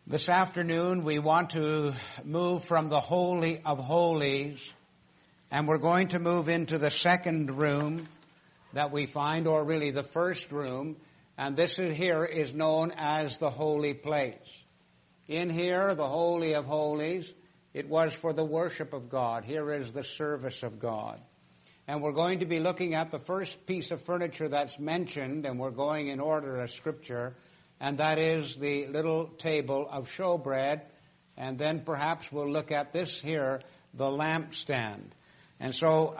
This afternoon we want to move from the Holy of Holies, and we're going to move into the second room that we find, or really the first room, and this here is known as the Holy Place. In here, the Holy of Holies, it was for the worship of God. Here is the service of God. And we're going to be looking at the first piece of furniture that's mentioned, and we're going in order of Scripture, and that is the little table of showbread. And then perhaps we'll look at this here, the lampstand. And so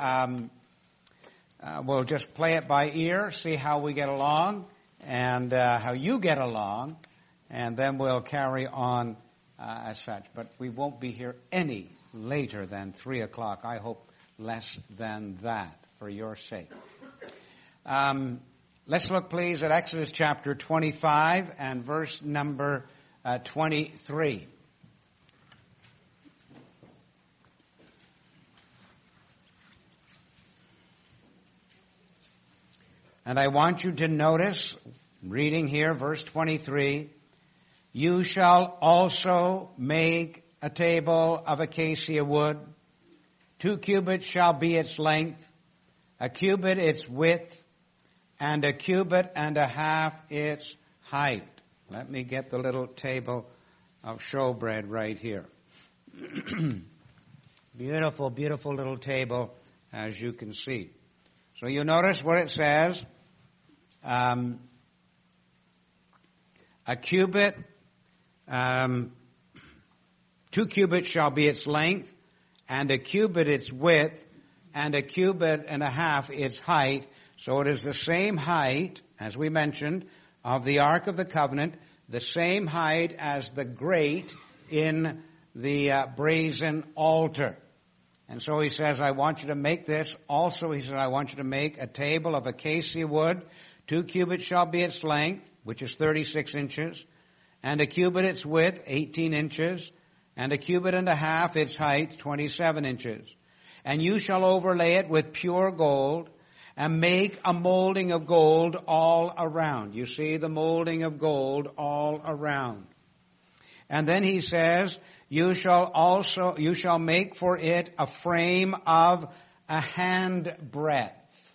we'll just play it by ear, see how we get along, and how you get along, and then we'll carry on as such. But we won't be here any later than 3 o'clock. I hope less than that, for your sake. Let's look, please, at Exodus chapter 25 and verse number 23. And I want you to notice, reading here, verse 23, "You shall also make a table of acacia wood. 2 cubits shall be its length, a cubit its width, and a cubit and a half its height." Let me get the little table of showbread right here. Beautiful, beautiful little table, as you can see. So you notice what it says. A cubit, 2 cubits shall be its length, and a cubit its width, and a cubit and a half its height. So it is the same height, as we mentioned, of the Ark of the Covenant, the same height as the grate in the brazen altar. And so he says, I want you to make this. Also, he says, I want you to make a table of acacia wood. 2 cubits shall be its length, which is 36 inches, and a cubit its width, 18 inches, and a cubit and a half its height, 27 inches. And you shall overlay it with pure gold, and make a molding of gold all around. You see the molding of gold all around. And then he says, you shall make for it a frame of a hand breadth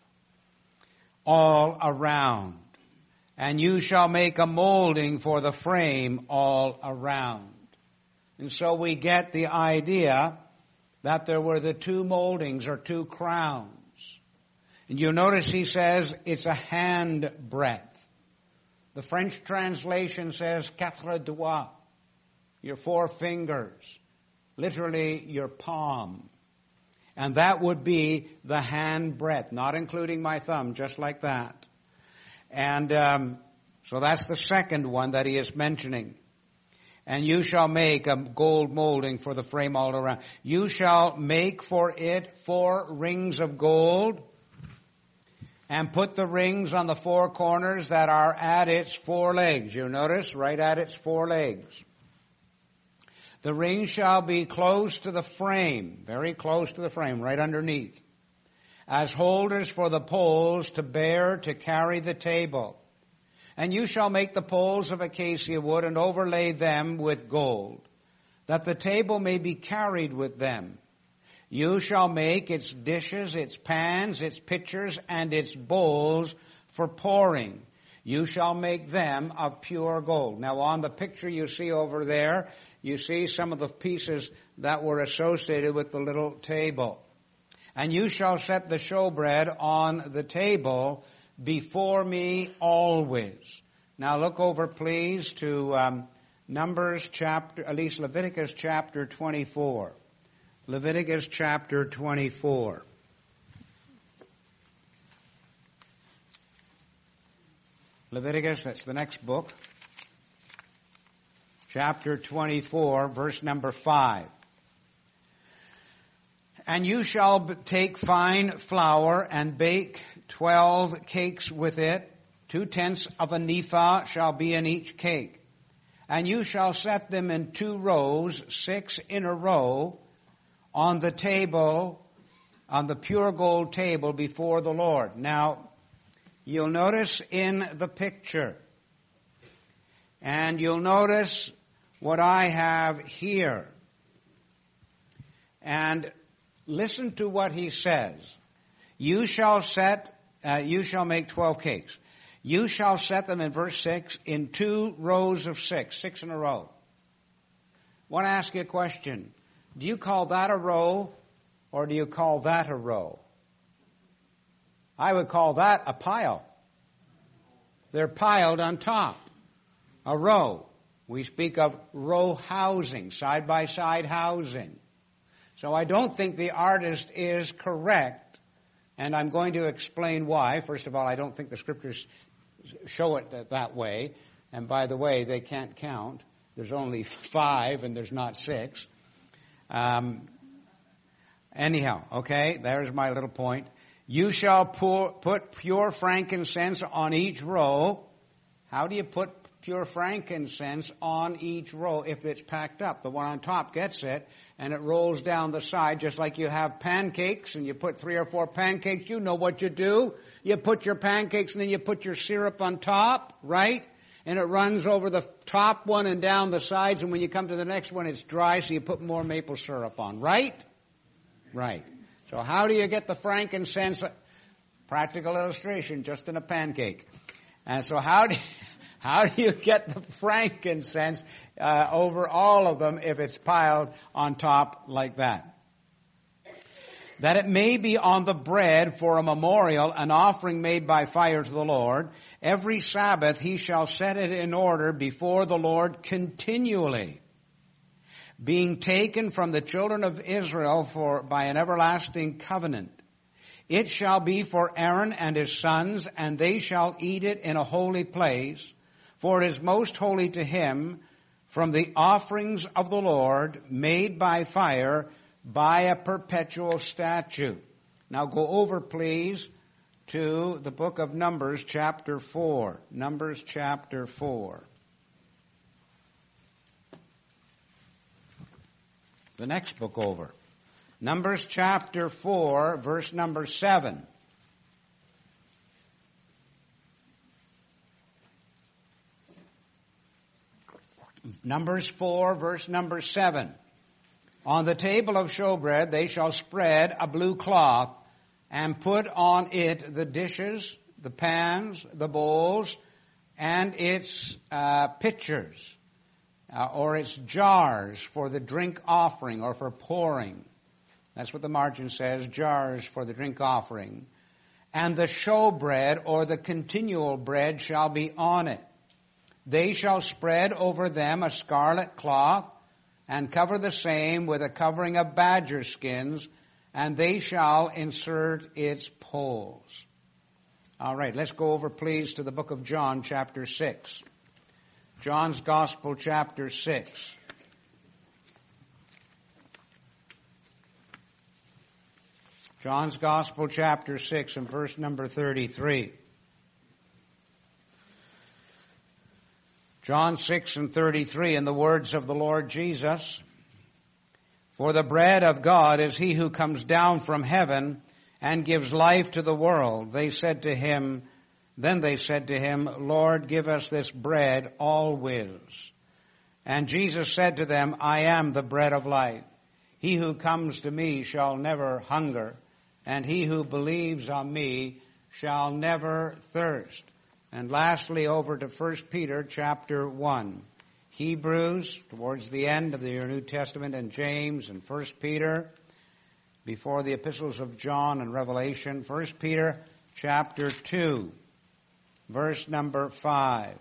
all around. And you shall make a molding for the frame all around. And so we get the idea that there were the 2 moldings or 2 crowns. And you'll notice he says it's a hand breadth. The French translation says quatre doigts, your 4 fingers, literally your palm. And that would be the hand breadth, not including my thumb, just like that. And so that's the second one that he is mentioning. And you shall make a gold molding for the frame all around. You shall make for it 4 rings of gold, and put the rings on the 4 corners that are at its 4 legs. You notice, right at its 4 legs. The rings shall be close to the frame, very close to the frame, right underneath, as holders for the poles to bear to carry the table. And you shall make the poles of acacia wood and overlay them with gold, that the table may be carried with them. You shall make its dishes, its pans, its pitchers, and its bowls for pouring. You shall make them of pure gold. Now on the picture you see over there, you see some of the pieces that were associated with the little table. And you shall set the showbread on the table before me always. Now look over, please, to Leviticus chapter 24. Leviticus chapter 24. Leviticus, that's the next book. Chapter 24, verse number 5. And you shall take fine flour and bake 12 cakes with it. 2/10 of an ephah shall be in each cake. And you shall set them in 2 rows, 6 in a row, on the table, on the pure gold table before the Lord. Now, you'll notice in the picture, and you'll notice what I have here. And listen to what he says. You shall make 12 cakes. You shall set them, in verse 6, in 2 rows of 6, 6 in a row. I want to ask you a question. Do you call that a row, or do you call that a row? I would call that a pile. They're piled on top. A row. We speak of row housing, side-by-side housing. So I don't think the artist is correct, and I'm going to explain why. First of all, I don't think the Scriptures show it that way. And by the way, they can't count. There's only 5 and there's not 6. Anyhow, okay, there's my little point. You shall put pure frankincense on each row. How do you put pure frankincense on each row if it's packed up? The one on top gets it, and it rolls down the side, just like you have pancakes, and you put 3 or 4 pancakes. You know what you do. You put your pancakes, and then you put your syrup on top, right? And it runs over the top one and down the sides, and when you come to the next one, it's dry, so you put more maple syrup on, right? Right. So how do you get the frankincense? Practical illustration, just in a pancake. And so how do you get the frankincense over all of them if it's piled on top like that? That it may be on the bread for a memorial, an offering made by fire to the Lord. Every Sabbath he shall set it in order before the Lord continually, being taken from the children of Israel by an everlasting covenant. It shall be for Aaron and his sons, and they shall eat it in a holy place, for it is most holy to him, from the offerings of the Lord made by fire, by a perpetual statute. Now go over, please, to the book of Numbers, chapter 4. Numbers, chapter 4. The next book over. Numbers, chapter 4, verse number 7. Numbers 4, verse number 7. On the table of showbread they shall spread a blue cloth, and put on it the dishes, the pans, the bowls, and its pitchers, or its jars for the drink offering or for pouring. That's what the margin says, jars for the drink offering. And the showbread or the continual bread shall be on it. They shall spread over them a scarlet cloth, and cover the same with a covering of badger skins, and they shall insert its poles. All right, let's go over, please, to the book of John, chapter 6. John's Gospel, chapter 6. John's Gospel, chapter 6, and verse number 33. John 6 and 33, in the words of the Lord Jesus, for the bread of God is he who comes down from heaven and gives life to the world. Then they said to him, Lord, give us this bread always. And Jesus said to them, I am the bread of life. He who comes to me shall never hunger, and he who believes on me shall never thirst. And lastly, over to 1 Peter chapter 1. Hebrews, towards the end of your New Testament, and James and 1 Peter, before the epistles of John and Revelation. 1 Peter chapter 2, verse number 5.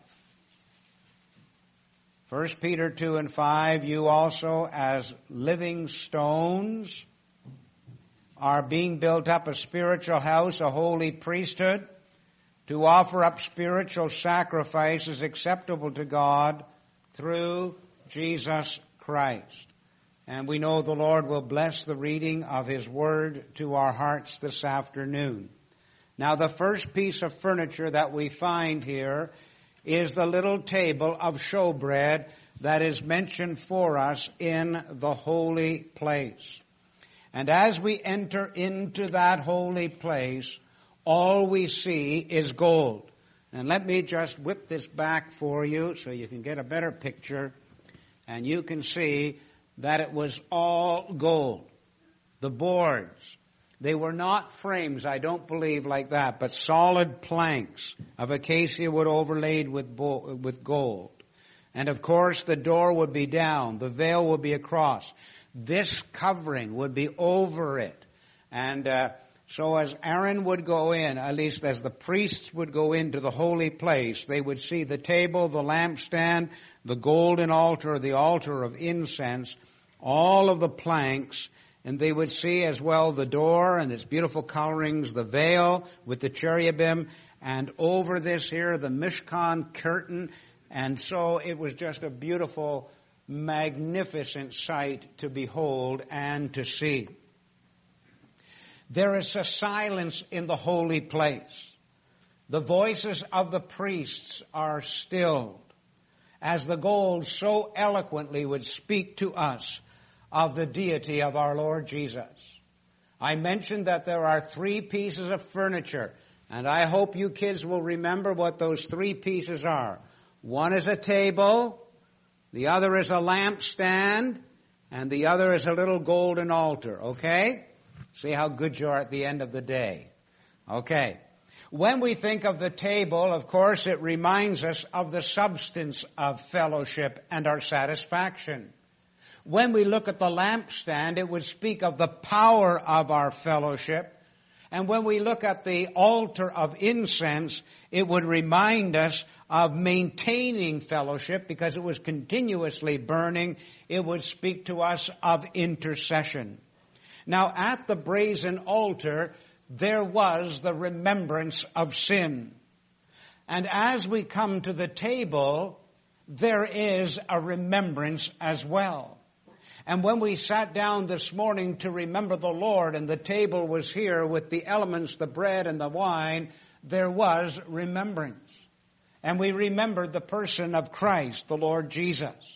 1 Peter 2 and 5, you also as living stones are being built up a spiritual house, a holy priesthood, to offer up spiritual sacrifices acceptable to God through Jesus Christ. And we know the Lord will bless the reading of His Word to our hearts this afternoon. Now, the first piece of furniture that we find here is the little table of showbread that is mentioned for us in the holy place. And as we enter into that holy place, all we see is gold. And let me just whip this back for you so you can get a better picture. And you can see that it was all gold. The boards, they were not frames, I don't believe, like that, but solid planks of acacia wood overlaid with gold. And of course, the door would be down. The veil would be across. This covering would be over it. And so as Aaron would go in, at least as the priests would go into the holy place, they would see the table, the lampstand, the golden altar, the altar of incense, all of the planks, and they would see as well the door and its beautiful colorings, the veil with the cherubim, and over this here, the Mishkan curtain. And so it was just a beautiful, magnificent sight to behold and to see. There is a silence in the holy place. The voices of the priests are stilled as the gold so eloquently would speak to us of the deity of our Lord Jesus. I mentioned that there are 3 pieces of furniture, and I hope you kids will remember what those 3 pieces are. One is a table, the other is a lampstand, and the other is a little golden altar, okay? See how good you are at the end of the day. Okay. When we think of the table, of course, it reminds us of the substance of fellowship and our satisfaction. When we look at the lampstand, it would speak of the power of our fellowship. And when we look at the altar of incense, it would remind us of maintaining fellowship because it was continuously burning. It would speak to us of intercession. Now, at the brazen altar, there was the remembrance of sin. And as we come to the table, there is a remembrance as well. And when we sat down this morning to remember the Lord, and the table was here with the elements, the bread and the wine, there was remembrance. And we remembered the person of Christ, the Lord Jesus.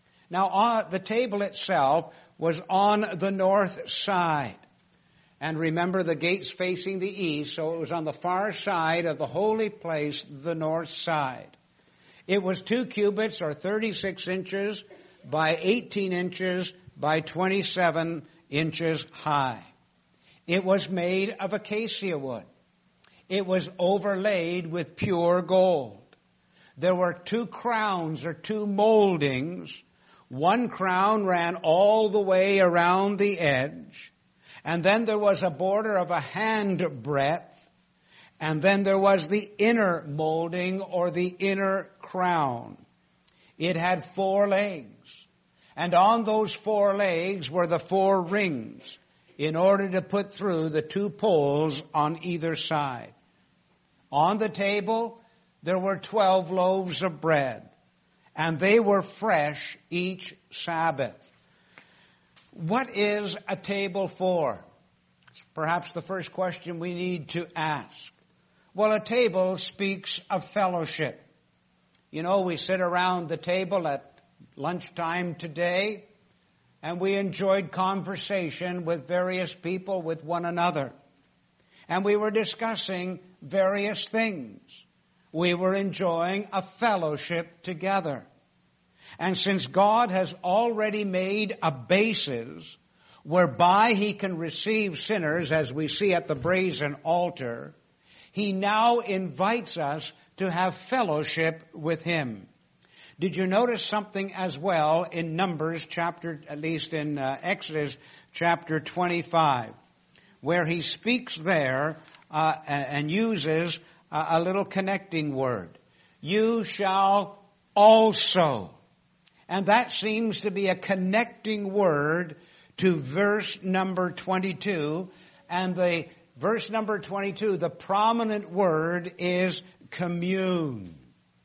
Now, the table itself was on the north side. And remember, the gates facing the east, so it was on the far side of the holy place, the north side. It was 2 cubits or 36 inches by 18 inches by 27 inches high. It was made of acacia wood. It was overlaid with pure gold. There were 2 crowns or 2 moldings. One crown ran all the way around the edge. And then there was a border of a hand breadth. And then there was the inner molding or the inner crown. It had 4 legs. And on those 4 legs were the 4 rings in order to put through the 2 poles on either side. On the table, there were 12 loaves of bread. And they were fresh each Sabbath. What is a table for? It's perhaps the first question we need to ask. Well, a table speaks of fellowship. You know, we sit around the table at lunchtime today, and we enjoyed conversation with various people, with one another. And we were discussing various things. We were enjoying a fellowship together. And since God has already made a basis whereby He can receive sinners, as we see at the brazen altar, He now invites us to have fellowship with Him. Did you notice something as well in Numbers chapter, at least in Exodus chapter 25, where He speaks there and uses a little connecting word. You shall also. And that seems to be a connecting word to verse number 22. And the verse number 22, the prominent word is commune.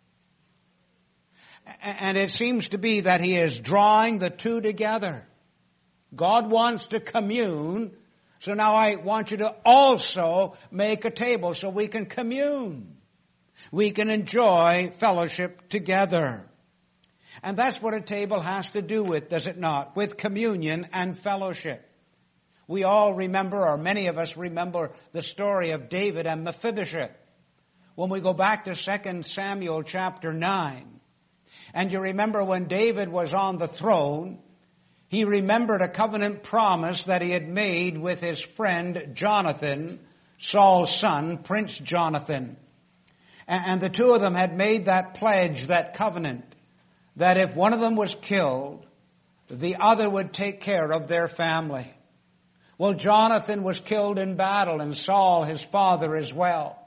And it seems to be that He is drawing the 2 together. God wants to commune. So now I want you to also make a table so we can commune. We can enjoy fellowship together. And that's what a table has to do with, does it not? With communion and fellowship. We all remember, or many of us remember, the story of David and Mephibosheth. When we go back to 2 Samuel chapter 9, And you remember when David was on the throne, he remembered a covenant promise that he had made with his friend Jonathan, Saul's son, Prince Jonathan. And the two of them had made that pledge, that covenant, that if one of them was killed, the other would take care of their family. Well, Jonathan was killed in battle, and Saul, his father, as well.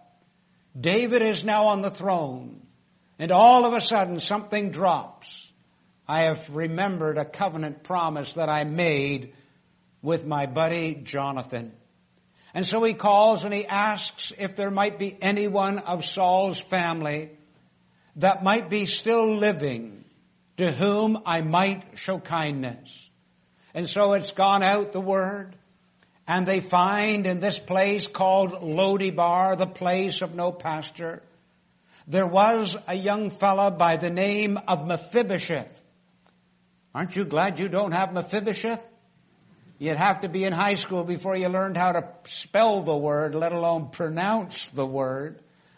David is now on the throne, and all of a sudden something drops. I have remembered a covenant promise that I made with my buddy Jonathan. And so he calls and he asks if there might be anyone of Saul's family that might be still living, to whom I might show kindness. And so it's gone out, the word, and they find in this place called Lo-debar, the place of no pasture, there was a young fella by the name of Mephibosheth. Aren't you glad you don't have Mephibosheth? You'd have to be in high school before you learned how to spell the word, let alone pronounce the word.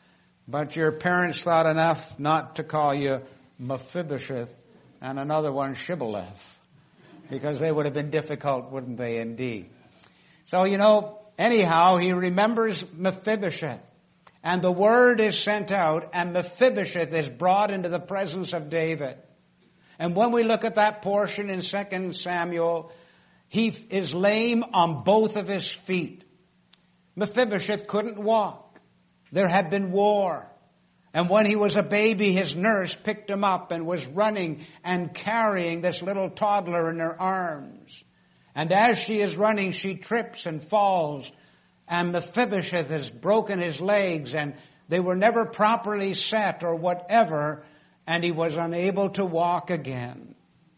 But your parents thought enough not to call you Mephibosheth and another one Shibboleth, because they would have been difficult, wouldn't they, indeed? So, anyhow, he remembers Mephibosheth. And the word is sent out, and Mephibosheth is brought into the presence of David. And when we look at that portion in 2 Samuel, he is lame on both of his feet. Mephibosheth couldn't walk. There had been war. And when he was a baby, his nurse picked him up and was running and carrying this little toddler in her arms. And as she is running, she trips and falls. And Mephibosheth has broken his legs, and they were never properly set or whatever, and he was unable to walk again.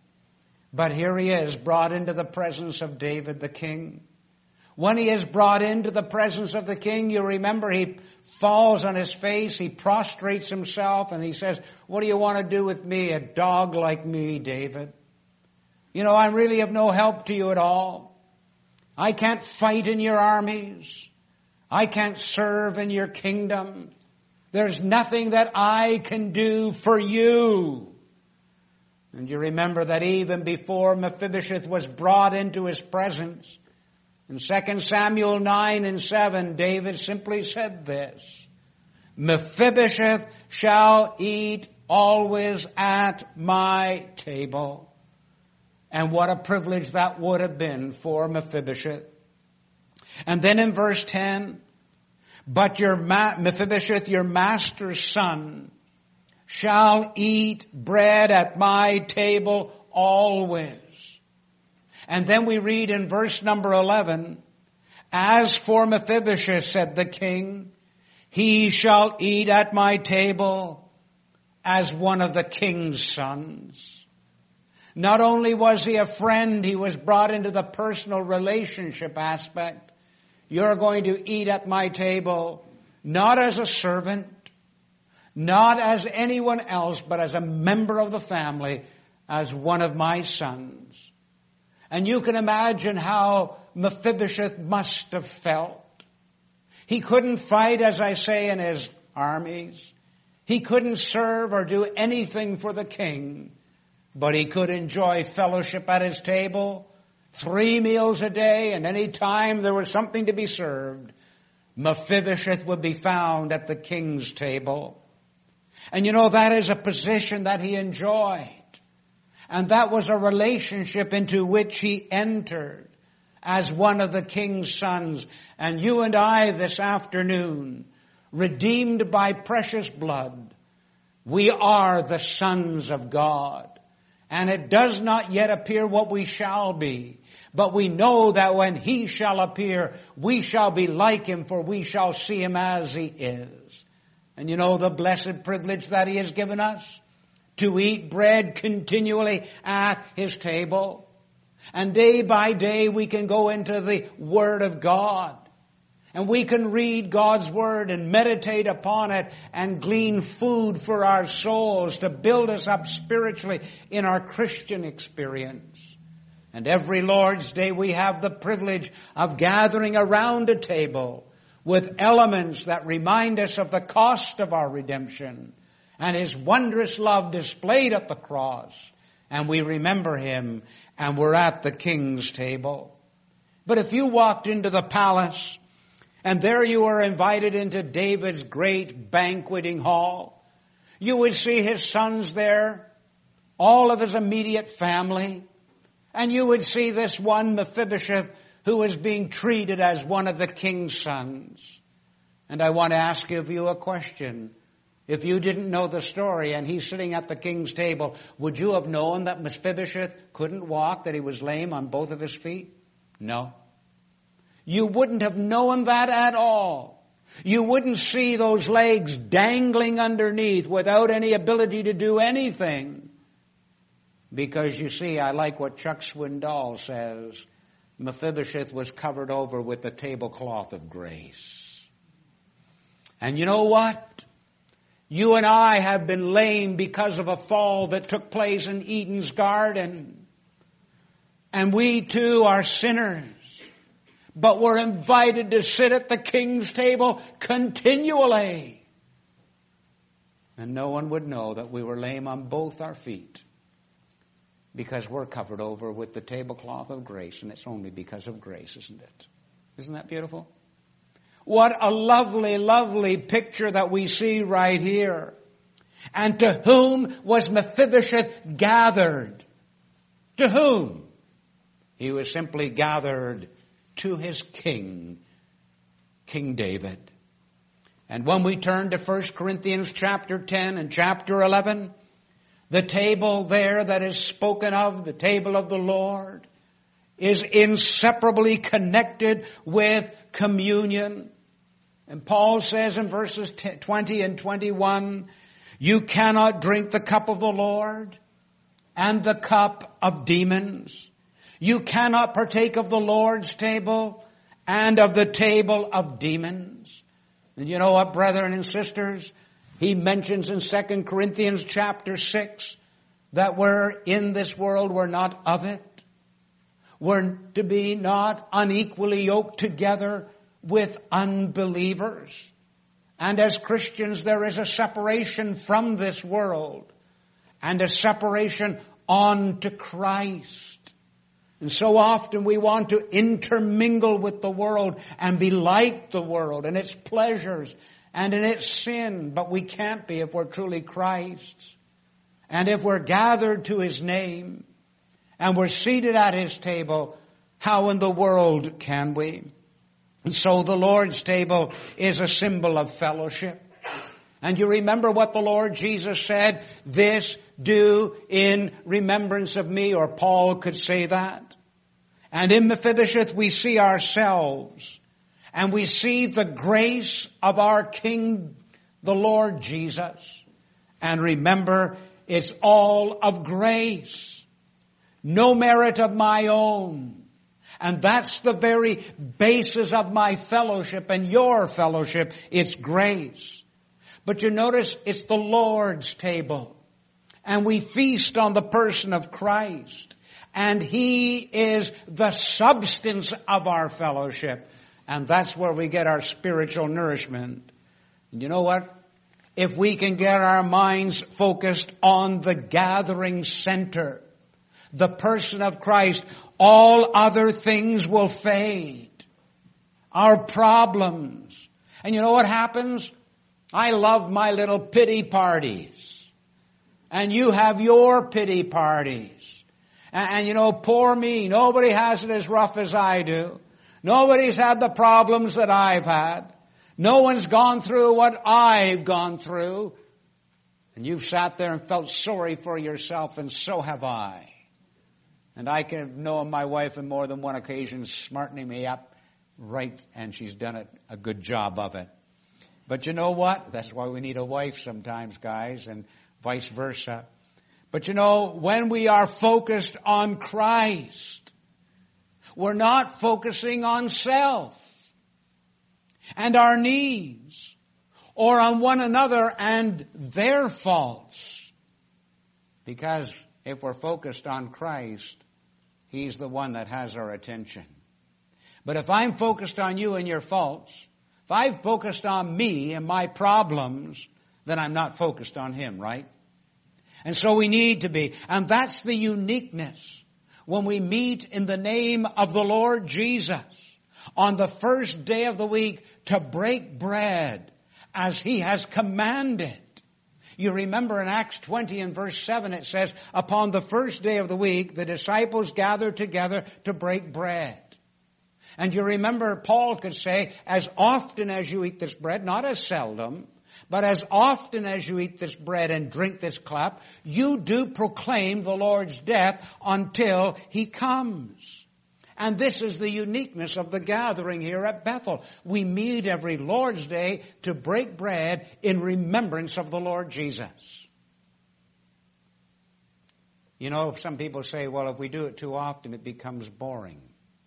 But here he is, brought into the presence of David the king. When he is brought into the presence of the king, you remember he falls on his face, he prostrates himself, and he says, "What do you want to do with me, a dog like me, David? I'm really of no help to you at all. I can't fight in your armies. I can't serve in your kingdom. There's nothing that I can do for you." And you remember that even before Mephibosheth was brought into his presence, in 2 Samuel 9 and 7, David simply said this, "Mephibosheth shall eat always at my table." And what a privilege that would have been for Mephibosheth. And then in verse 10, "But Mephibosheth, your master's son, shall eat bread at my table always." And then we read in verse number 11, "As for Mephibosheth, said the king, he shall eat at my table as one of the king's sons." Not only was he a friend, he was brought into the personal relationship aspect. You're going to eat at my table, not as a servant, not as anyone else, but as a member of the family, as one of my sons. And you can imagine how Mephibosheth must have felt. He couldn't fight, as I say, in his armies. He couldn't serve or do anything for the king, but he could enjoy fellowship at his table, 3 meals a day, and any time there was something to be served, Mephibosheth would be found at the king's table. And that is a position that he enjoyed. And that was a relationship into which he entered as one of the king's sons. And you and I this afternoon, redeemed by precious blood, we are the sons of God. And it does not yet appear what we shall be. But we know that when he shall appear, we shall be like him, for we shall see him as he is. And the blessed privilege that he has given us to eat bread continually at his table. And day by day we can go into the Word of God. And we can read God's Word and meditate upon it and glean food for our souls to build us up spiritually in our Christian experience. And every Lord's Day we have the privilege of gathering around a table with elements that remind us of the cost of our redemption and his wondrous love displayed at the cross. And we remember him, and we're at the king's table. But if you walked into the palace, and there you were invited into David's great banqueting hall, you would see his sons there, all of his immediate family, and you would see this one Mephibosheth who was being treated as one of the king's sons. And I want to ask you a question. If you didn't know the story and he's sitting at the king's table, would you have known that Mephibosheth couldn't walk, that he was lame on both of his feet? No. You wouldn't have known that at all. You wouldn't see those legs dangling underneath without any ability to do anything. Because you see, I like what Chuck Swindoll says. Mephibosheth was covered over with the tablecloth of grace. And you know what? You and I have been lame because of a fall that took place in Eden's garden. And we too are sinners. But we're invited to sit at the king's table continually. And no one would know that we were lame on both our feet, because we're covered over with the tablecloth of grace, and it's only because of grace, isn't it? Isn't that beautiful? What a lovely, lovely picture that we see right here. And to whom was Mephibosheth gathered? To whom? He was simply gathered to his king, King David. And when we turn to 1 Corinthians chapter 10 and chapter 11, the table there that is spoken of, the table of the Lord, is inseparably connected with communion. And Paul says in verses 20 and 21, you cannot drink the cup of the Lord and the cup of demons. You cannot partake of the Lord's table and of the table of demons. And you know what, brethren and sisters? He mentions in 2 Corinthians chapter 6 that we're in this world, we're not of it. We're to be not unequally yoked together with unbelievers. And as Christians, there is a separation from this world and a separation on to Christ. And so often we want to intermingle with the world and be like the world and its pleasures and in its sin, but we can't be if we're truly Christ's. And if we're gathered to his name and we're seated at his table, how in the world can we? And so the Lord's table is a symbol of fellowship. And you remember what the Lord Jesus said, this do in remembrance of me, or Paul could say that. And in Mephibosheth we see ourselves, and we see the grace of our King, the Lord Jesus. And remember, it's all of grace. No merit of my own. And that's the very basis of my fellowship and your fellowship. It's grace. But you notice it's the Lord's table. And we feast on the person of Christ. And he is the substance of our fellowship. And that's where we get our spiritual nourishment. And you know what? If we can get our minds focused on the gathering center, the person of Christ, all other things will fade. Our problems. And you know what happens? I love my little pity parties. And you have your pity parties. And you know, poor me, nobody has it as rough as I do. Nobody's had the problems that I've had. No one's gone through what I've gone through. And you've sat there and felt sorry for yourself, and so have I. And I can have known my wife on more than one occasion smartening me up, right, and she's done a good job of it. But you know what? That's why we need a wife sometimes, guys, and vice versa. But you know, when we are focused on Christ, we're not focusing on self and our needs or on one another and their faults. Because if we're focused on Christ, he's the one that has our attention. But if I'm focused on you and your faults, if I've focused on me and my problems, then I'm not focused on Him, right? And so we need to be. And that's the uniqueness when we meet in the name of the Lord Jesus on the first day of the week to break bread as He has commanded. You remember in Acts 20 and verse 7 it says, upon the first day of the week the disciples gathered together to break bread. And you remember Paul could say, as often as you eat this bread, not as seldom, but as often as you eat this bread and drink this cup, you do proclaim the Lord's death until He comes. And this is the uniqueness of the gathering here at Bethel. We meet every Lord's Day to break bread in remembrance of the Lord Jesus. You know, some people say, well, if we do it too often, it becomes boring.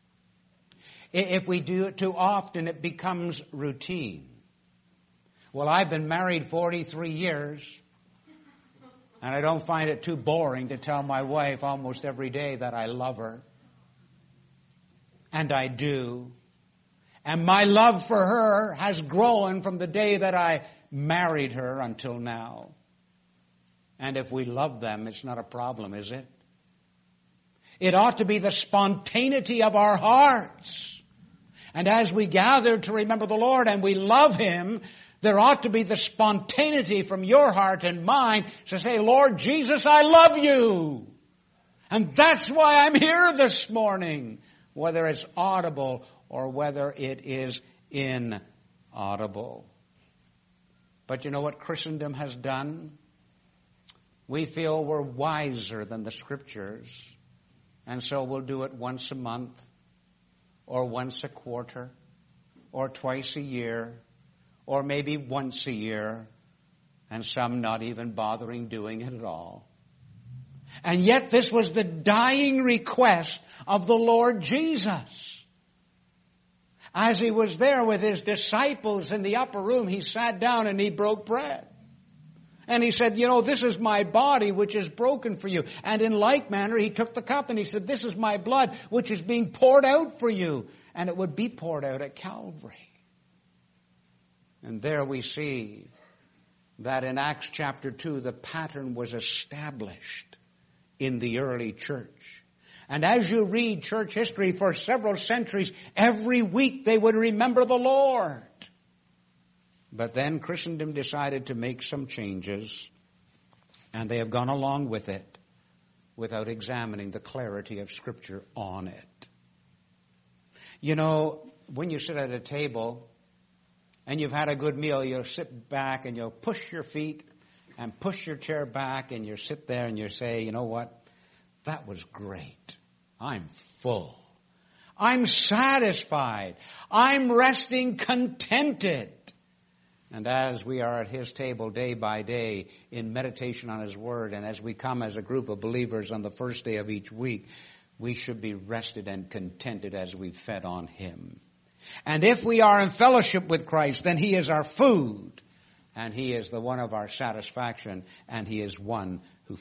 If we do it too often, it becomes routine. Well, I've been married 43 years, and I don't find it too boring to tell my wife almost every day that I love her. And I do. And my love for her has grown from the day that I married her until now. And if we love them, it's not a problem, is it? It ought to be the spontaneity of our hearts. And as we gather to remember the Lord and we love Him, there ought to be the spontaneity from your heart and mine to say, Lord Jesus, I love you. And that's why I'm here this morning, whether it's audible or whether it is inaudible. But you know what Christendom has done? We feel we're wiser than the Scriptures, and so we'll do it once a month, or once a quarter, or twice a year, or maybe once a year, and some not even bothering doing it at all. And yet this was the dying request of the Lord Jesus. As He was there with His disciples in the upper room, He sat down and He broke bread. And He said, you know, this is my body which is broken for you. And in like manner, He took the cup and He said, this is my blood which is being poured out for you. And it would be poured out at Calvary. And there we see that in Acts chapter 2, the pattern was established in the early church. And as you read church history for several centuries, every week they would remember the Lord. But then Christendom decided to make some changes, and they have gone along with it without examining the clarity of Scripture on it. You know, when you sit at a table and you've had a good meal, you'll sit back and you'll push your feet and push your chair back, and you sit there and you say, you know what? That was great. I'm full. I'm satisfied. I'm resting contented. And as we are at His table day by day in meditation on His Word, and as we come as a group of believers on the first day of each week, we should be rested and contented as we fed on Him. And if we are in fellowship with Christ, then He is our food, and He is the one of our satisfaction, and He is one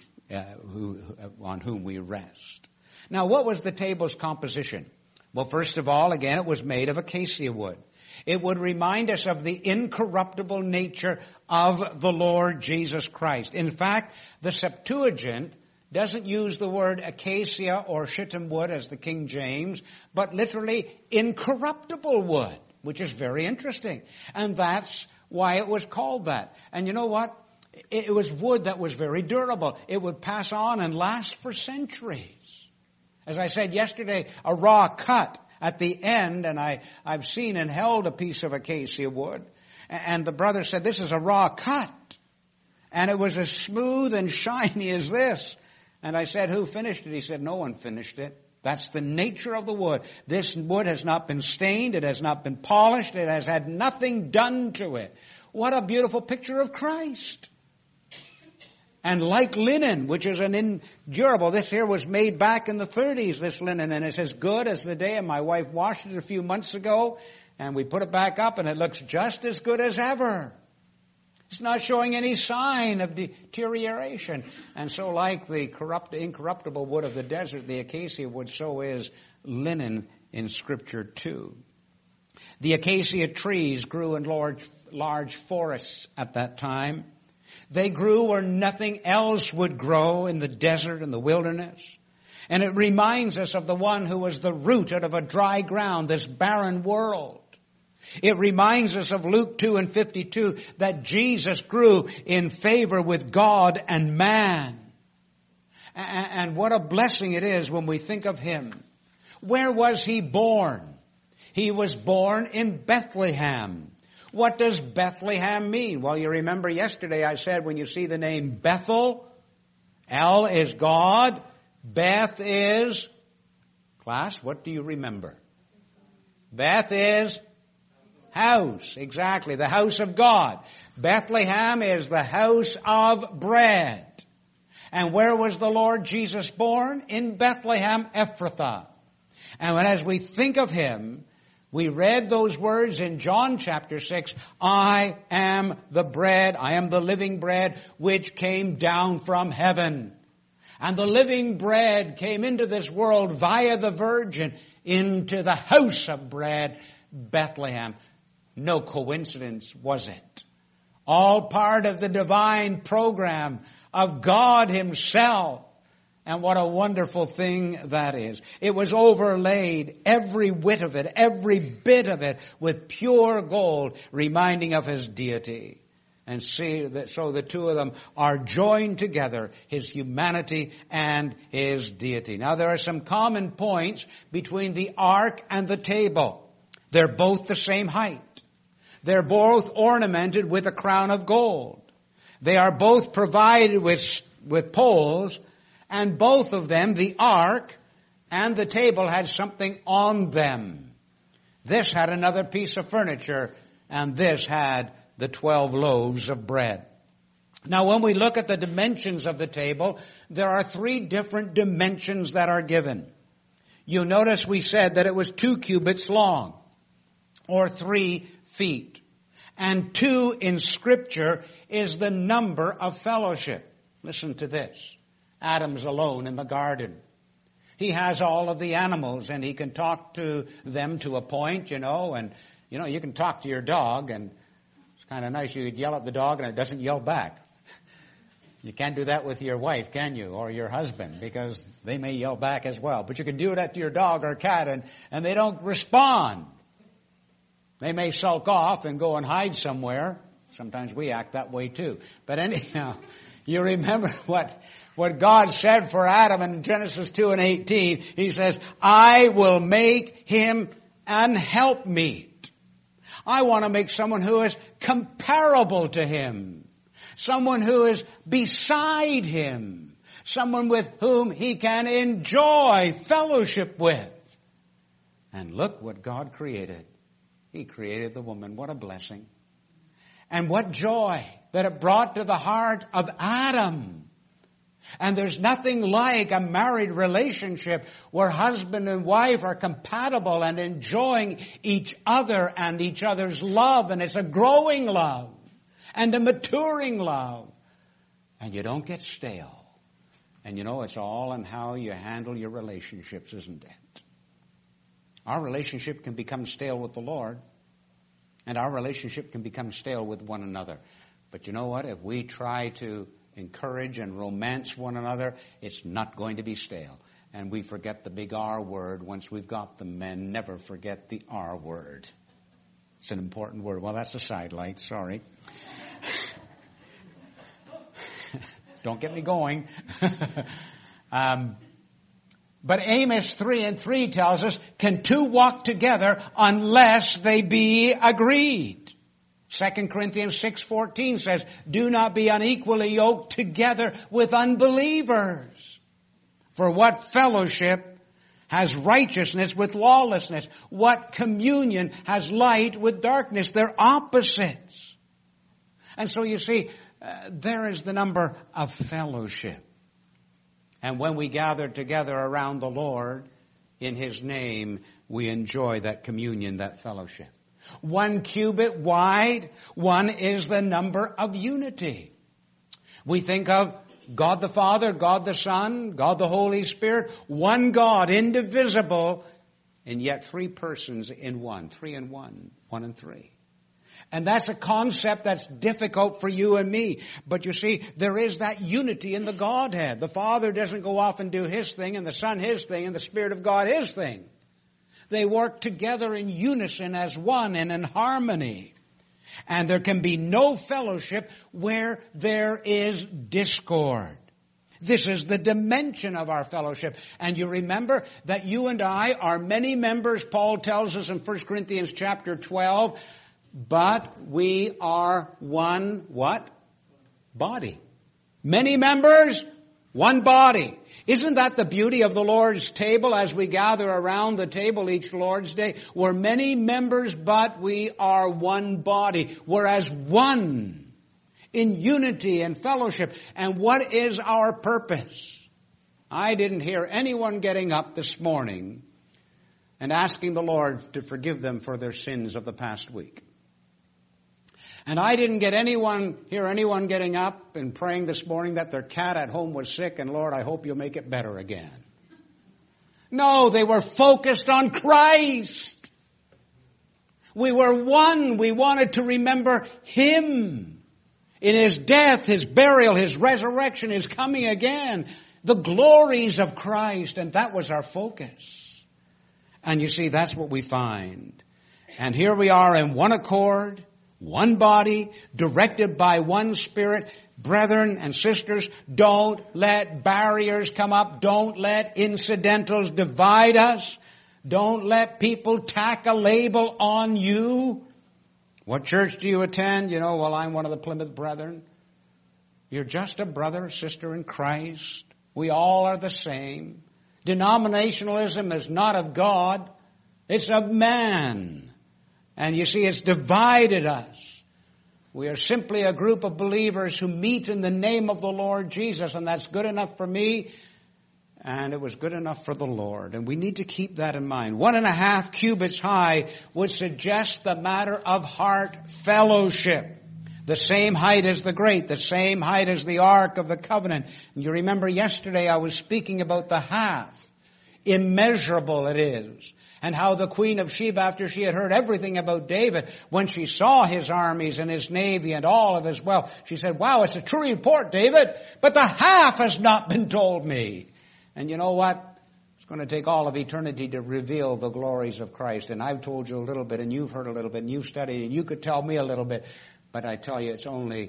on whom we rest. Now, what was the table's composition? Well, first of all, again, it was made of acacia wood. It would remind us of the incorruptible nature of the Lord Jesus Christ. In fact, the Septuagint doesn't use the word acacia or shittim wood as the King James, but literally incorruptible wood, which is very interesting. And that's why it was called that. And you know what? It was wood that was very durable. It would pass on and last for centuries. As I said yesterday, a raw cut at the end, and I've seen and held a piece of acacia wood, and the brother said, this is a raw cut. And it was as smooth and shiny as this. And I said, who finished it? He said, no one finished it. That's the nature of the wood. This wood has not been stained. It has not been polished. It has had nothing done to it. What a beautiful picture of Christ. And like linen, which is an endurable, this here was made back in the 30s, this linen, and it's as good as the day, and my wife washed it a few months ago, and we put it back up, and it looks just as good as ever. It's not showing any sign of deterioration. And so like the incorruptible wood of the desert, the acacia wood, so is linen in Scripture too. The acacia trees grew in large forests at that time. They grew where nothing else would grow, in the desert and the wilderness. And it reminds us of the one who was the root out of a dry ground, this barren world. It reminds us of Luke 2:52 that Jesus grew in favor with God and man. And what a blessing it is when we think of him. Where was he born? He was born in Bethlehem. What does Bethlehem mean? Well, you remember yesterday I said when you see the name Bethel, El is God, Beth is, class, what do you remember? Beth is house, exactly, the house of God. Bethlehem is the house of bread. And where was the Lord Jesus born? In Bethlehem, Ephrathah. And as we think of him, we read those words in John chapter 6, I am the bread, I am the living bread which came down from heaven. And the living bread came into this world via the Virgin into the house of bread, Bethlehem. No coincidence, was it? All part of the divine program of God himself. And what a wonderful thing that is. It was overlaid, every whit of it, every bit of it, with pure gold, reminding of his deity. And see that so the two of them are joined together, his humanity and his deity. Now there are some common points between the ark and the table. They're both the same height. They're both ornamented with a crown of gold. They are both provided with poles, and both of them, the ark and the table, had something on them. This had another piece of furniture, and this had the 12 loaves of bread. Now, when we look at the dimensions of the table, there are 3 different dimensions that are given. You notice we said that it was 2 cubits long, or 3 feet. And 2 in Scripture is the number of fellowship. Listen to this. Adam's alone in the garden. He has all of the animals, and he can talk to them to a point, and, you can talk to your dog, and it's kind of nice. You could yell at the dog, and it doesn't yell back. You can't do that with your wife, can you? Or your husband, because they may yell back as well. But you can do that to your dog or cat, and they don't respond. They may sulk off and go and hide somewhere. Sometimes we act that way too. But anyhow, you remember what God said for Adam in Genesis 2:18. He says, I will make him an helpmeet. I want to make someone who is comparable to him. Someone who is beside him. Someone with whom he can enjoy fellowship with. And look what God created. He created the woman. What a blessing. And what joy that it brought to the heart of Adam. And there's nothing like a married relationship where husband and wife are compatible and enjoying each other and each other's love. And it's a growing love and a maturing love. And you don't get stale. And it's all in how you handle your relationships, isn't it? Our relationship can become stale with the Lord, and our relationship can become stale with one another. But you know what? If we try to encourage and romance one another, it's not going to be stale. And we forget the big R word once we've got them. Men never forget the R word. It's an important word. Well, that's a sidelight. Sorry. Don't get me going. But Amos 3:3 tells us, can 2 walk together unless they be agreed? 2 Corinthians 6:14 says, do not be unequally yoked together with unbelievers. For what fellowship has righteousness with lawlessness? What communion has light with darkness? They're opposites. And so you see, there is the number of fellowship. And when we gather together around the Lord in his name, we enjoy that communion, that fellowship. 1 cubit wide, 1 is the number of unity. We think of God the Father, God the Son, God the Holy Spirit, one God, indivisible, and yet 3 persons in one. 3 in 1, 1 and 3. And that's a concept that's difficult for you and me. But you see, there is that unity in the Godhead. The Father doesn't go off and do His thing, and the Son His thing, and the Spirit of God His thing. They work together in unison as one and in harmony. And there can be no fellowship where there is discord. This is the dimension of our fellowship. And you remember that you and I are many members, Paul tells us in 1 Corinthians chapter 12, but we are one, what? Body. Many members, one body. Isn't that the beauty of the Lord's table as we gather around the table each Lord's Day? We're many members, but we are one body. We're as one in unity and fellowship. And what is our purpose? I didn't hear anyone getting up this morning and asking the Lord to forgive them for their sins of the past week. And I didn't hear anyone getting up and praying this morning that their cat at home was sick and Lord, I hope you'll make it better again. No, they were focused on Christ. We were one. We wanted to remember Him in His death, His burial, His resurrection, His coming again, the glories of Christ. And that was our focus. And you see, that's what we find. And here we are in one accord, one body, directed by one Spirit. Brethren and sisters, don't let barriers come up. Don't let incidentals divide us. Don't let people tack a label on you. What church do you attend? You know, well, I'm one of the Plymouth Brethren. You're just a brother, sister in Christ. We all are the same. Denominationalism is not of God. It's of man. And you see, it's divided us. We are simply a group of believers who meet in the name of the Lord Jesus, and that's good enough for me, and it was good enough for the Lord. And we need to keep that in mind. 1.5 cubits high would suggest the matter of heart fellowship. The same height as the great, the same height as the Ark of the Covenant. And you remember yesterday I was speaking about the half. Immeasurable it is. And how the Queen of Sheba, after she had heard everything about David, when she saw his armies and his navy and all of his wealth, she said, wow, it's a true report, David, but the half has not been told me. And you know what? It's going to take all of eternity to reveal the glories of Christ. And I've told you a little bit, and you've heard a little bit, and you've studied, and you could tell me a little bit. But I tell you, it's only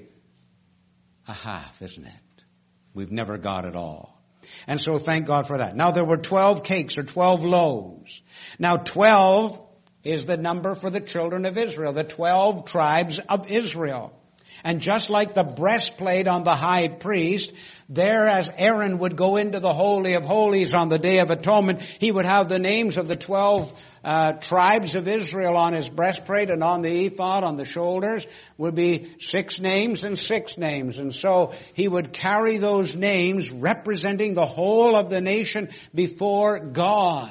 a half, isn't it? We've never got it all. And so thank God for that. Now there were 12 cakes or 12 loaves. Now 12 is the number for the children of Israel, the 12 tribes of Israel. And just like the breastplate on the high priest, there as Aaron would go into the Holy of Holies on the Day of Atonement, he would have the names of the 12 tribes of Israel on his breastplate, and on the ephod, on the shoulders, would be 6 names and 6 names. And so he would carry those names representing the whole of the nation before God.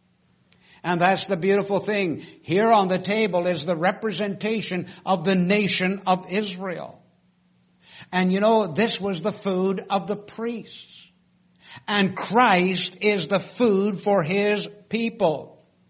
And that's the beautiful thing. Here on the table is the representation of the nation of Israel. And you know, this was the food of the priests. And Christ is the food for His people.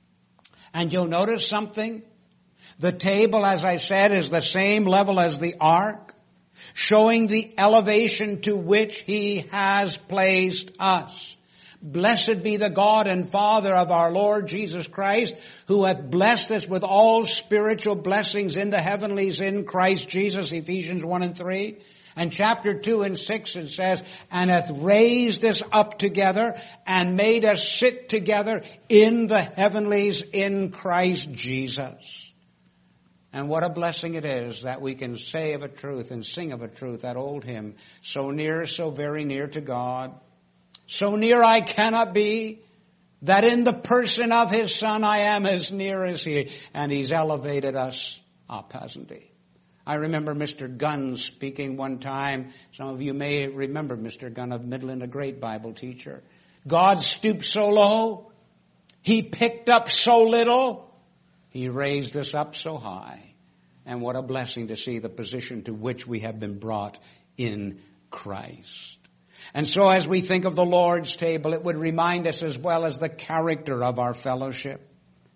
And you'll notice something. The table, as I said, is the same level as the ark, showing the elevation to which He has placed us. Blessed be the God and Father of our Lord Jesus Christ, who hath blessed us with all spiritual blessings in the heavenlies in Christ Jesus, Ephesians 1 and 3. And chapter 2 and 6 it says, and hath raised us up together and made us sit together in the heavenlies in Christ Jesus. And what a blessing it is that we can say of a truth and sing of a truth, that old hymn, so near, so very near to God. So near I cannot be, that in the person of His Son I am as near as He. And He's elevated us up, hasn't He? I remember Mr. Gunn speaking one time. Some of you may remember Mr. Gunn of Midland, a great Bible teacher. God stooped so low. He picked up so little. He raised us up so high. And what a blessing to see the position to which we have been brought in Christ. And so as we think of the Lord's table, it would remind us as well as the character of our fellowship.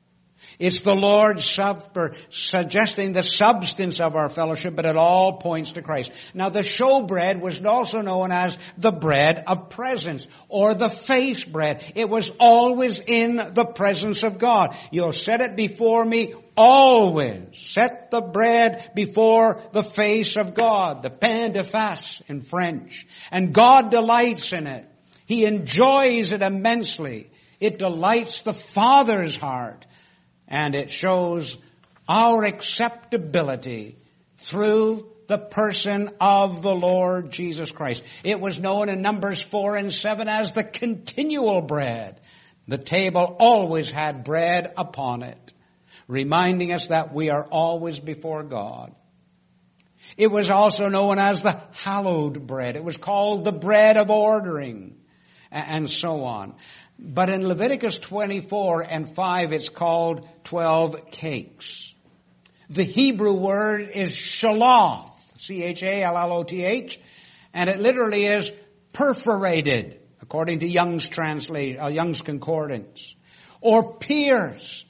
It's the Lord's Supper, suggesting the substance of our fellowship, but it all points to Christ. Now the showbread was also known as the bread of presence, or the face bread. It was always in the presence of God. You'll set it before me always. Set the bread before the face of God. The pain de face in French. And God delights in it. He enjoys it immensely. It delights the Father's heart. And it shows our acceptability through the person of the Lord Jesus Christ. It was known in Numbers 4 and 7 as the continual bread. The table always had bread upon it, reminding us that we are always before God. It was also known as the hallowed bread. It was called the bread of ordering, and so on. But in Leviticus 24 and 5, it's called 12 cakes. The Hebrew word is shaloth, C-H-A-L-L-O-T-H, and it literally is perforated, according to Young's Young's Concordance, or pierced.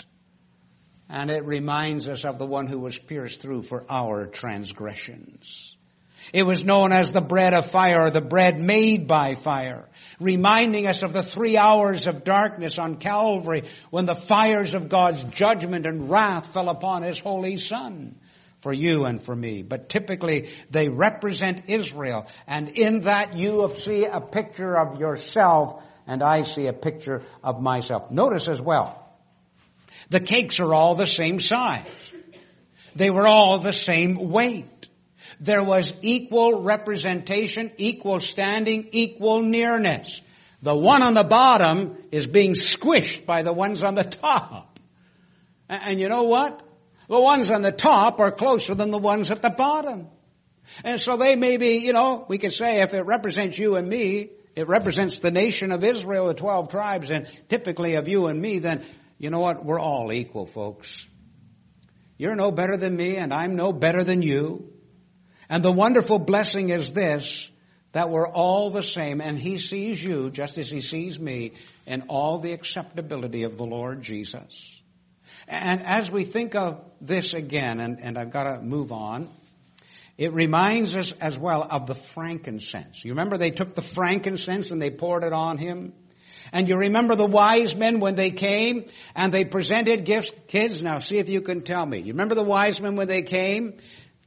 And it reminds us of the one who was pierced through for our transgressions. It was known as the bread of fire, or the bread made by fire, reminding us of the 3 hours of darkness on Calvary when the fires of God's judgment and wrath fell upon His holy Son for you and for me. But typically they represent Israel, and in that you see a picture of yourself, and I see a picture of myself. Notice as well, the cakes are all the same size. They were all the same weight. There was equal representation, equal standing, equal nearness. The one on the bottom is being squished by the ones on the top. And you know what? The ones on the top are closer than the ones at the bottom. And so they may be, we could say if it represents you and me, it represents the nation of Israel, the 12 tribes, and typically of you and me, then you know what? We're all equal, folks. You're no better than me, and I'm no better than you. And the wonderful blessing is this, that we're all the same, and He sees you just as He sees me in all the acceptability of the Lord Jesus. And as we think of this again, and I've got to move on, it reminds us as well of the frankincense. You remember they took the frankincense and they poured it on Him? And you remember the wise men when they came and they presented gifts? Kids, now see if you can tell me. You remember the wise men when they came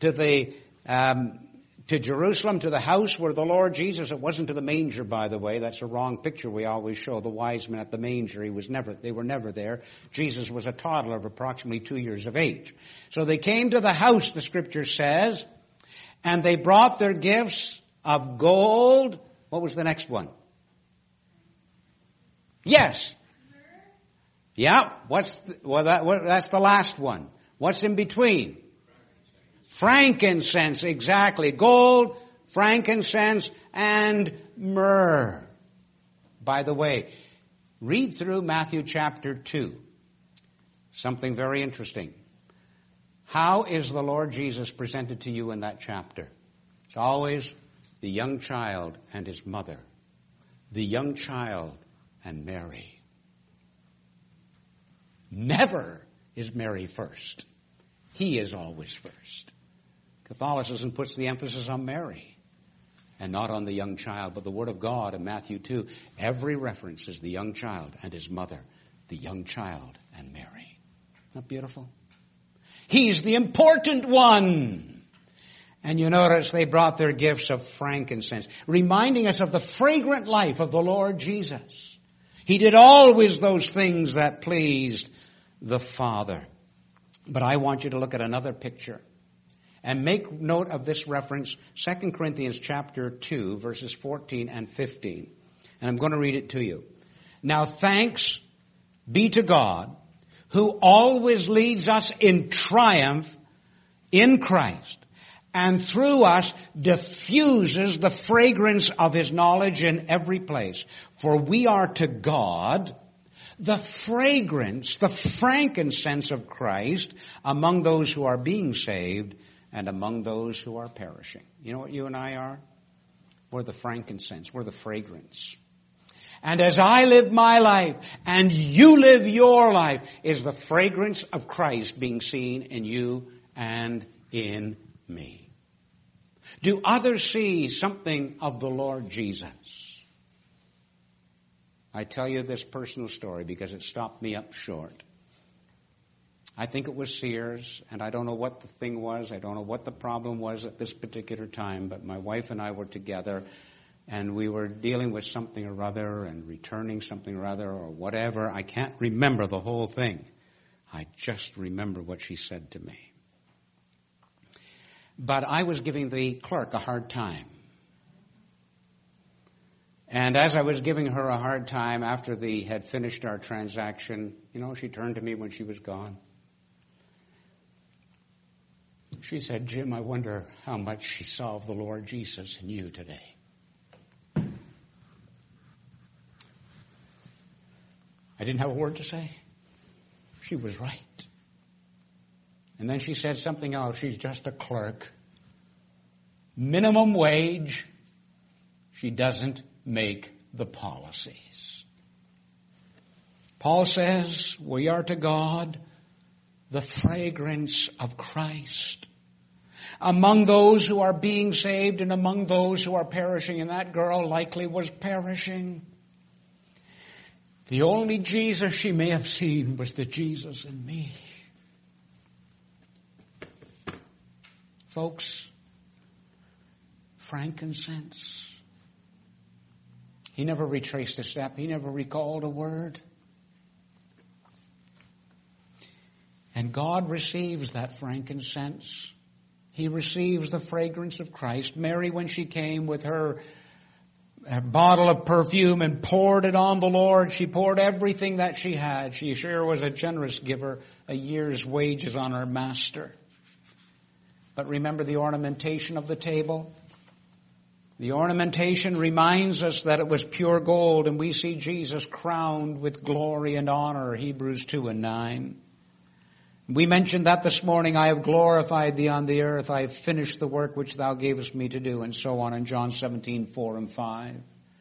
to Jerusalem, to the house where the Lord Jesus, it wasn't to the manger, by the way. That's a wrong picture we always show. The wise men at the manger, they were never there. Jesus was a toddler of approximately 2 years of age. So they came to the house, the scripture says, and they brought their gifts of gold. What was the next one? Yes. Yeah. That's the last one. What's in between? Frankincense, exactly. Gold, frankincense, and myrrh. By the way, read through Matthew chapter 2. Something very interesting. How is the Lord Jesus presented to you in that chapter? It's always the young child and His mother. The young child and Mary. Never is Mary first. He is always first. Catholicism puts the emphasis on Mary and not on the young child. But the Word of God in Matthew 2, every reference is the young child and His mother, the young child and Mary. Isn't that beautiful? He's the important one. And you notice they brought their gifts of frankincense, reminding us of the fragrant life of the Lord Jesus. He did always those things that pleased the Father. But I want you to look at another picture. And make note of this reference, 2 Corinthians chapter 2, verses 14 and 15. And I'm going to read it to you. Now thanks be to God, who always leads us in triumph in Christ, and through us diffuses the fragrance of His knowledge in every place. For we are to God the fragrance, the frankincense of Christ among those who are being saved and among those who are perishing. You know what you and I are? We're the frankincense. We're the fragrance. And as I live my life and you live your life, is the fragrance of Christ being seen in you and in me. Do others see something of the Lord Jesus? I tell you this personal story because it stopped me up short. I think it was Sears, and I don't know what the thing was. I don't know what the problem was at this particular time, but my wife and I were together, and we were dealing with something or other and returning something or other or whatever. I can't remember the whole thing. I just remember what she said to me. But I was giving the clerk a hard time. And as I was giving her a hard time after they had finished our transaction, she turned to me when she was gone. She said, "Jim, I wonder how much she saw of the Lord Jesus in you today." I didn't have a word to say. She was right. And then she said something else. She's just a clerk. Minimum wage. She doesn't make the policies. Paul says we are to God the fragrance of Christ among those who are being saved and among those who are perishing. And that girl likely was perishing. The only Jesus she may have seen was the Jesus in me. Folks, frankincense. He never retraced a step. He never recalled a word. And God receives that frankincense. He receives the fragrance of Christ. Mary, when she came with her bottle of perfume and poured it on the Lord, she poured everything that she had. She sure was a generous giver, a year's wages on her master. But remember the ornamentation of the table? The ornamentation reminds us that it was pure gold, and we see Jesus crowned with glory and honor, Hebrews 2:9. We mentioned that this morning. I have glorified thee on the earth. I have finished the work which thou gavest me to do, and so on in John 17:4-5.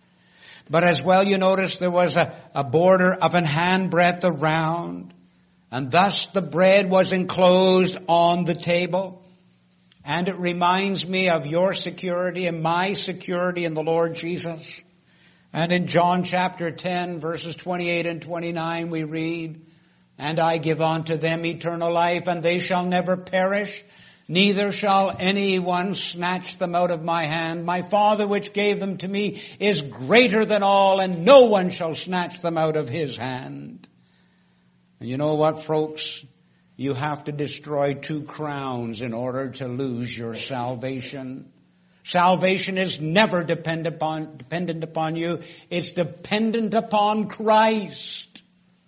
But as well, you notice there was a border of an handbreadth around, and thus the bread was enclosed on the table. And it reminds me of your security and my security in the Lord Jesus. And in John chapter 10, verses 28 and 29, we read, "And I give unto them eternal life, and they shall never perish, neither shall anyone snatch them out of my hand. My Father which gave them to me is greater than all, and no one shall snatch them out of his hand." And you know what, folks? You have to destroy 2 crowns in order to lose your salvation. Salvation is never dependent upon you. It's dependent upon Christ.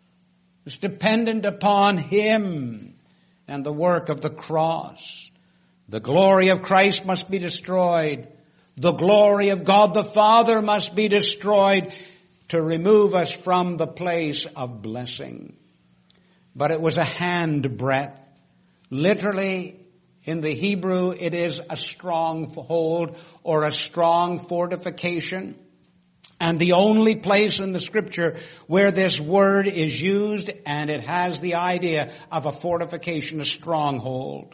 It's dependent upon Him and the work of the cross. The glory of Christ must be destroyed. The glory of God the Father must be destroyed to remove us from the place of blessing. But it was a handbreadth. Literally, in the Hebrew, it is a stronghold or a strong fortification. And the only place in the Scripture where this word is used, and it has the idea of a fortification, a stronghold.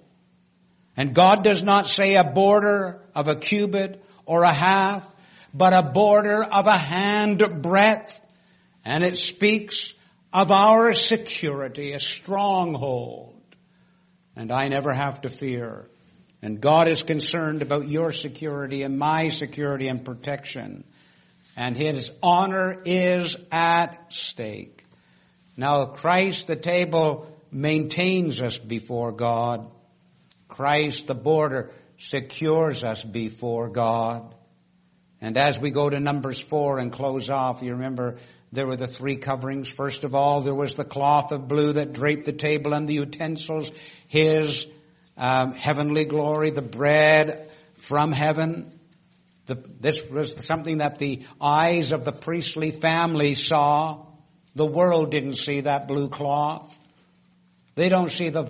And God does not say a border of a cubit or a half, but a border of a handbreadth. And it speaks of our security, a stronghold. And I never have to fear. And God is concerned about your security and my security and protection. And His honor is at stake. Now Christ, the table, maintains us before God. Christ, the border, secures us before God. And as we go to Numbers 4 and close off, you remember there were the 3 coverings. First of all, there was the cloth of blue that draped the table and the utensils, His heavenly glory, the bread from heaven. This was something that the eyes of the priestly family saw. The world didn't see that blue cloth. They don't see the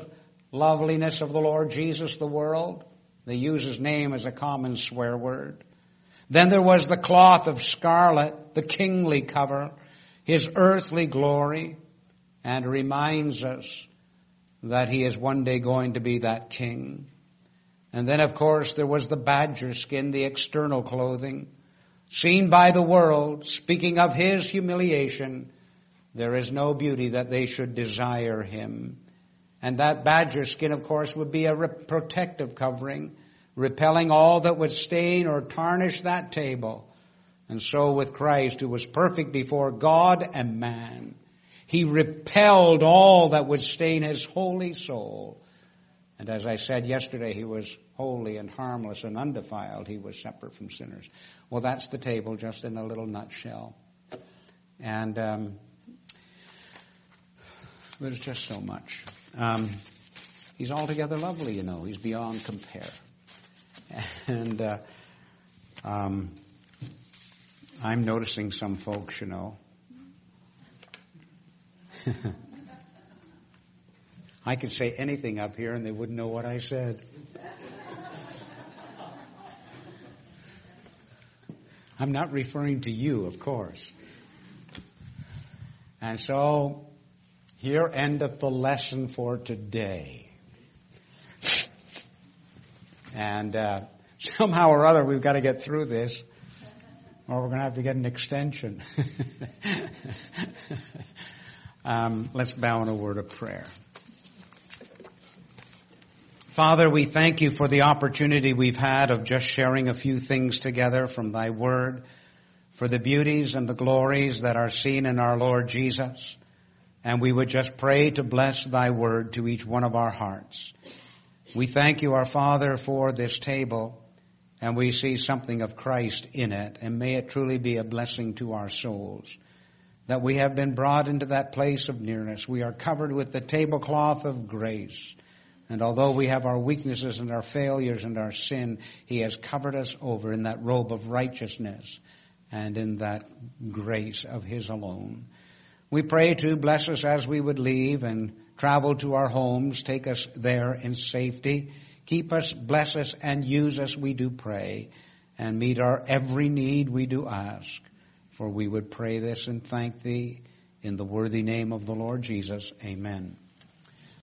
loveliness of the Lord Jesus, the world. They use His name as a common swear word. Then there was the cloth of scarlet, the kingly cover, his earthly glory, and reminds us that he is one day going to be that king. And then, of course, there was the badger skin, the external clothing, seen by the world, speaking of his humiliation. There is no beauty that they should desire him. And that badger skin, of course, would be a protective covering, repelling all that would stain or tarnish that table. And so with Christ, who was perfect before God and man, he repelled all that would stain his holy soul. And as I said yesterday, he was holy and harmless and undefiled. He was separate from sinners. Well, that's the table just in a little nutshell. And there's just so much. He's altogether lovely, you know. He's beyond compare. And I'm noticing some folks, you know. I could say anything up here and they wouldn't know what I said. I'm not referring to you, of course. And so, here endeth the lesson for today. And somehow or other we've got to get through this, or we're going to have to get an extension. Let's bow in a word of prayer. Father, we thank you for the opportunity we've had of just sharing a few things together from thy word, for the beauties and the glories that are seen in our Lord Jesus. And we would just pray to bless thy word to each one of our hearts. We thank you, our Father, for this table, and we see something of Christ in it, and may it truly be a blessing to our souls, that we have been brought into that place of nearness. We are covered with the tablecloth of grace. And although we have our weaknesses and our failures and our sin, he has covered us over in that robe of righteousness and in that grace of his alone. We pray to bless us as we would leave and travel to our homes. Take us there in safety. Keep us, bless us, and use us, we do pray. And meet our every need, we do ask. For we would pray this and thank thee in the worthy name of the Lord Jesus. Amen.